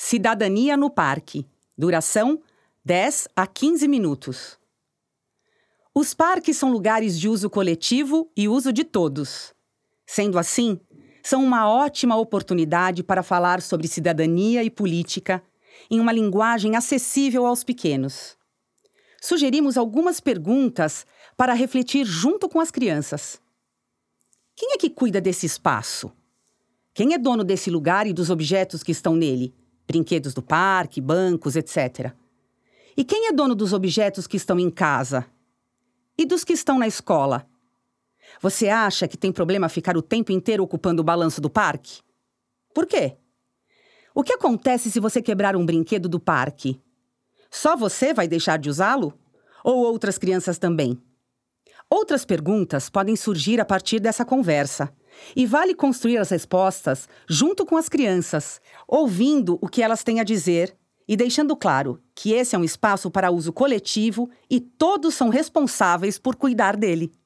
Cidadania no parque. Duração: 10 a 15 minutos. Os parques são lugares de uso coletivo e uso de todos. Sendo assim, são uma ótima oportunidade para falar sobre cidadania e política em uma linguagem acessível aos pequenos. Sugerimos algumas perguntas para refletir junto com as crianças. Quem é que cuida desse espaço? Quem é dono desse lugar e dos objetos que estão nele? Brinquedos do parque, bancos, etc. E quem é dono dos objetos que estão em casa? E dos que estão na escola? Você acha que tem problema ficar o tempo inteiro ocupando o balanço do parque? Por quê? O que acontece se você quebrar um brinquedo do parque? Só você vai deixar de usá-lo? Ou outras crianças também? Outras perguntas podem surgir a partir dessa conversa. E vale construir as respostas junto com as crianças, ouvindo o que elas têm a dizer e deixando claro que esse é um espaço para uso coletivo e todos são responsáveis por cuidar dele.